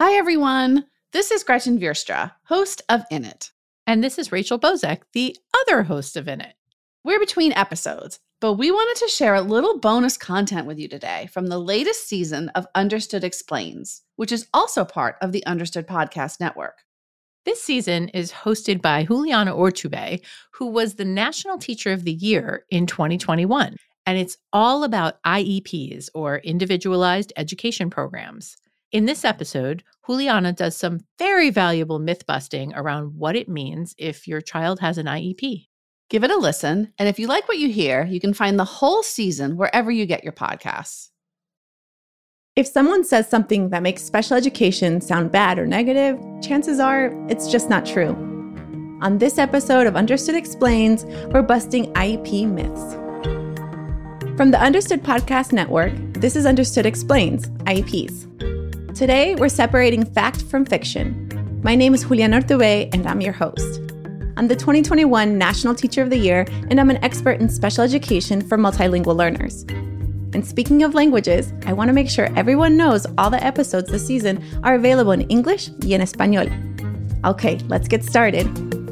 Hi, everyone. This is Gretchen Vierstra, host of In It. And this is Rachel Bozek, the other host of In It. We're between episodes, but we wanted to share a little bonus content with you today from the latest season of Understood Explains, which is also part of the Understood Podcast Network. This season is hosted by Juliana Ortube, who was the National Teacher of the Year in 2021. And it's all about IEPs, or Individualized Education Programs. In this episode, Juliana does some very valuable myth-busting around what it means if your child has an IEP. Give it a listen, and if you like what you hear, you can find the whole season wherever you get your podcasts. If someone says something that makes special education sound bad or negative, chances are it's just not true. On this episode of Understood Explains, we're busting IEP myths. From the Understood Podcast Network, this is Understood Explains, IEPs. Today, we're separating fact from fiction. My name is Juliana Ortube, and I'm your host. I'm the 2021 National Teacher of the Year, and I'm an expert in special education for multilingual learners. And speaking of languages, I want to make sure everyone knows all the episodes this season are available in English y en español. Okay, let's get started.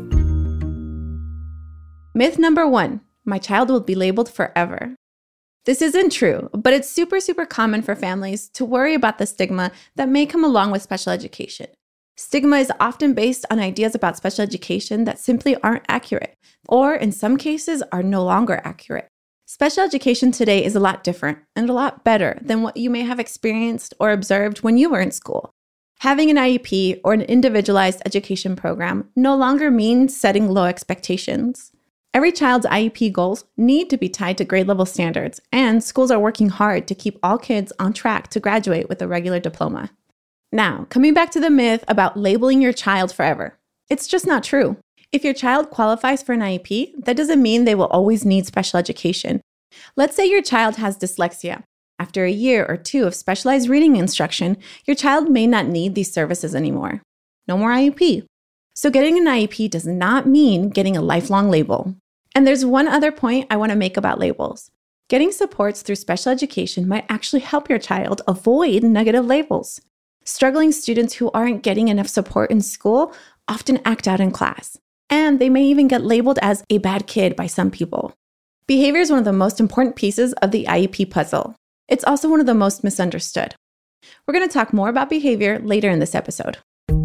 Myth number 1, my child will be labeled forever. This isn't true, but it's super common for families to worry about the stigma that may come along with special education. Stigma is often based on ideas about special education that simply aren't accurate, or in some cases are no longer accurate. Special education today is a lot different and a lot better than what you may have experienced or observed when you were in school. Having an IEP or an individualized education program no longer means setting low expectations. Every child's IEP goals need to be tied to grade level standards, and schools are working hard to keep all kids on track to graduate with a regular diploma. Now, coming back to the myth about labeling your child forever. It's just not true. If your child qualifies for an IEP, that doesn't mean they will always need special education. Let's say your child has dyslexia. After a year or two of specialized reading instruction, your child may not need these services anymore. No more IEP. So getting an IEP does not mean getting a lifelong label. And there's one other point I want to make about labels. Getting supports through special education might actually help your child avoid negative labels. Struggling students who aren't getting enough support in school often act out in class. And they may even get labeled as a bad kid by some people. Behavior is one of the most important pieces of the IEP puzzle. It's also one of the most misunderstood. We're going to talk more about behavior later in this episode.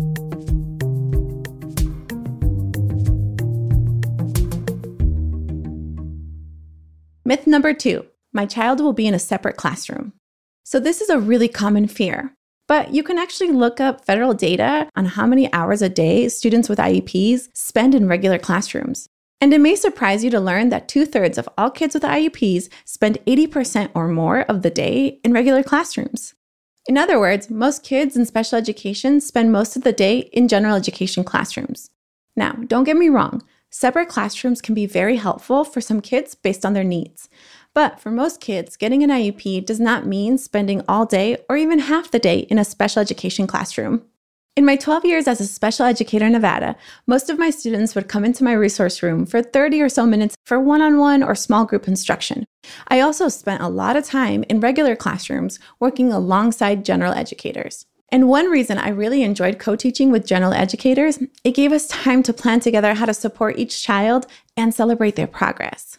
Myth number 2, my child will be in a separate classroom. So this is a really common fear. But you can actually look up federal data on how many hours a day students with IEPs spend in regular classrooms. And it may surprise you to learn that 2/3 of all kids with IEPs spend 80% or more of the day in regular classrooms. In other words, most kids in special education spend most of the day in general education classrooms. Now, don't get me wrong, separate classrooms can be very helpful for some kids based on their needs. But for most kids, getting an IEP does not mean spending all day or even half the day in a special education classroom. In my 12 years as a special educator in Nevada, most of my students would come into my resource room for 30 or so minutes for one-on-one or small group instruction. I also spent a lot of time in regular classrooms working alongside general educators. And one reason I really enjoyed co-teaching with general educators, it gave us time to plan together how to support each child and celebrate their progress.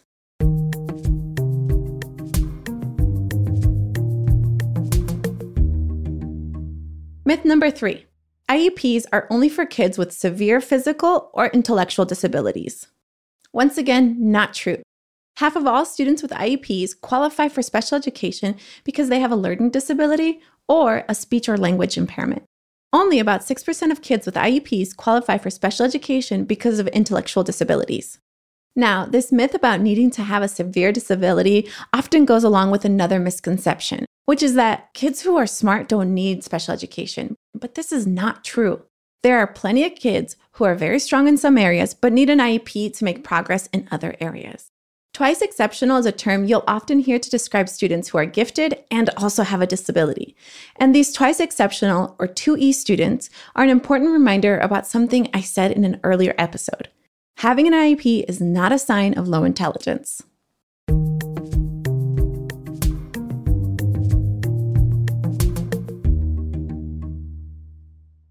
Myth number 3, IEPs are only for kids with severe physical or intellectual disabilities. Once again, not true. Half of all students with IEPs qualify for special education because they have a learning disability or a speech or language impairment. Only about 6% of kids with IEPs qualify for special education because of intellectual disabilities. Now, this myth about needing to have a severe disability often goes along with another misconception, which is that kids who are smart don't need special education. But this is not true. There are plenty of kids who are very strong in some areas but need an IEP to make progress in other areas. Twice exceptional is a term you'll often hear to describe students who are gifted and also have a disability. And these twice exceptional, or 2E students, are an important reminder about something I said in an earlier episode. Having an IEP is not a sign of low intelligence.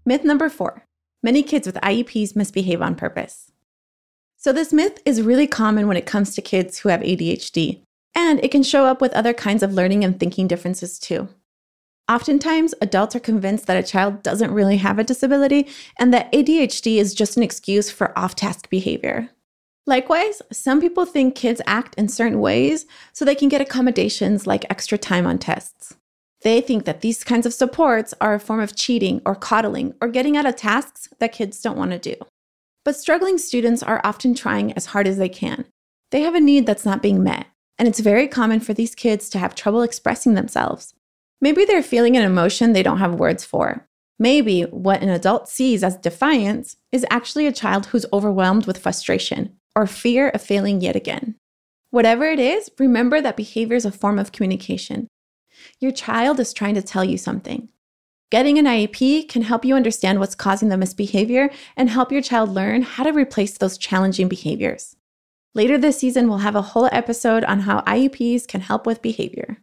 Myth number 4. Many kids with IEPs misbehave on purpose. So this myth is really common when it comes to kids who have ADHD, and it can show up with other kinds of learning and thinking differences too. Oftentimes, adults are convinced that a child doesn't really have a disability and that ADHD is just an excuse for off-task behavior. Likewise, some people think kids act in certain ways so they can get accommodations like extra time on tests. They think that these kinds of supports are a form of cheating or coddling or getting out of tasks that kids don't want to do. But struggling students are often trying as hard as they can. They have a need that's not being met, and it's very common for these kids to have trouble expressing themselves. Maybe they're feeling an emotion they don't have words for. Maybe what an adult sees as defiance is actually a child who's overwhelmed with frustration or fear of failing yet again. Whatever it is, remember that behavior is a form of communication. Your child is trying to tell you something. Getting an IEP can help you understand what's causing the misbehavior and help your child learn how to replace those challenging behaviors. Later this season, we'll have a whole episode on how IEPs can help with behavior.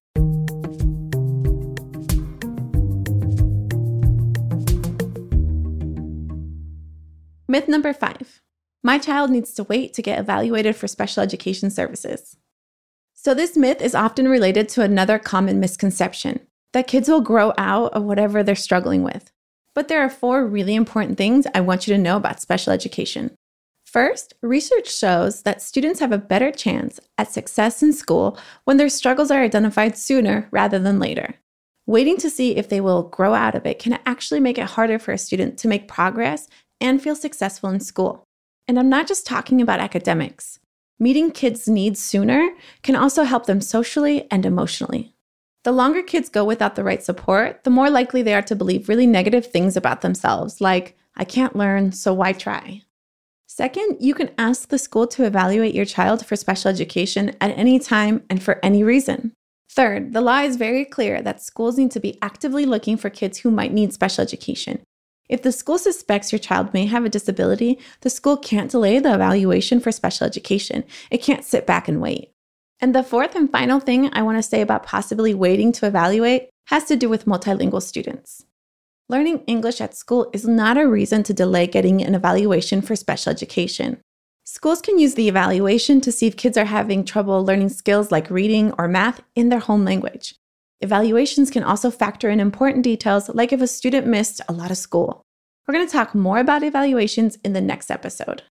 Myth number 5. My child needs to wait to get evaluated for special education services. So this myth is often related to another common misconception, that kids will grow out of whatever they're struggling with. But there are 4 really important things I want you to know about special education. First, research shows that students have a better chance at success in school when their struggles are identified sooner rather than later. Waiting to see if they will grow out of it can actually make it harder for a student to make progress and feel successful in school. And I'm not just talking about academics. Meeting kids' needs sooner can also help them socially and emotionally. The longer kids go without the right support, the more likely they are to believe really negative things about themselves, like, I can't learn, so why try? Second, you can ask the school to evaluate your child for special education at any time and for any reason. Third, the law is very clear that schools need to be actively looking for kids who might need special education. If the school suspects your child may have a disability, the school can't delay the evaluation for special education. It can't sit back and wait. And the fourth and final thing I want to say about possibly waiting to evaluate has to do with multilingual students. Learning English at school is not a reason to delay getting an evaluation for special education. Schools can use the evaluation to see if kids are having trouble learning skills like reading or math in their home language. Evaluations can also factor in important details like if a student missed a lot of school. We're going to talk more about evaluations in the next episode.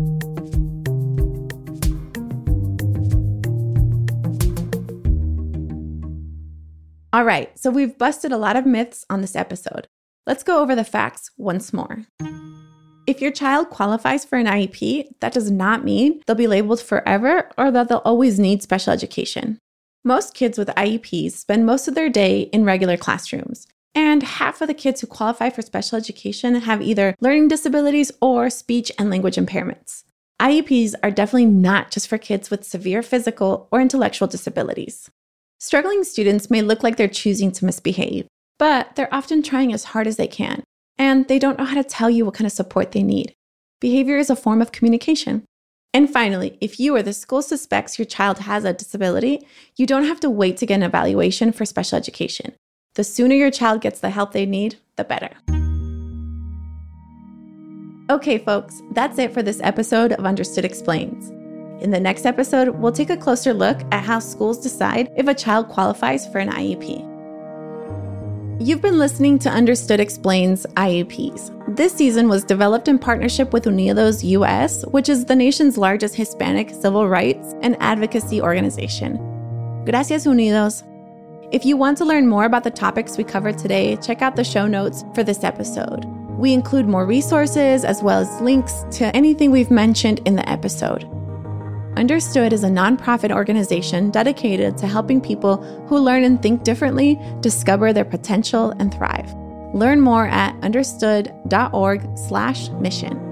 All right, so we've busted a lot of myths on this episode. Let's go over the facts once more. If your child qualifies for an IEP, that does not mean they'll be labeled forever or that they'll always need special education. Most kids with IEPs spend most of their day in regular classrooms, and half of the kids who qualify for special education have either learning disabilities or speech and language impairments. IEPs are definitely not just for kids with severe physical or intellectual disabilities. Struggling students may look like they're choosing to misbehave, but they're often trying as hard as they can, and they don't know how to tell you what kind of support they need. Behavior is a form of communication. And finally, if you or the school suspects your child has a disability, you don't have to wait to get an evaluation for special education. The sooner your child gets the help they need, the better. Okay, folks, that's it for this episode of Understood Explains. In the next episode, we'll take a closer look at how schools decide if a child qualifies for an IEP. You've been listening to Understood Explains IEPs. This season was developed in partnership with Unidos US, which is the nation's largest Hispanic civil rights and advocacy organization. Gracias, Unidos. If you want to learn more about the topics we covered today, check out the show notes for this episode. We include more resources as well as links to anything we've mentioned in the episode. Understood is a nonprofit organization dedicated to helping people who learn and think differently discover their potential and thrive. Learn more at understood.org/mission.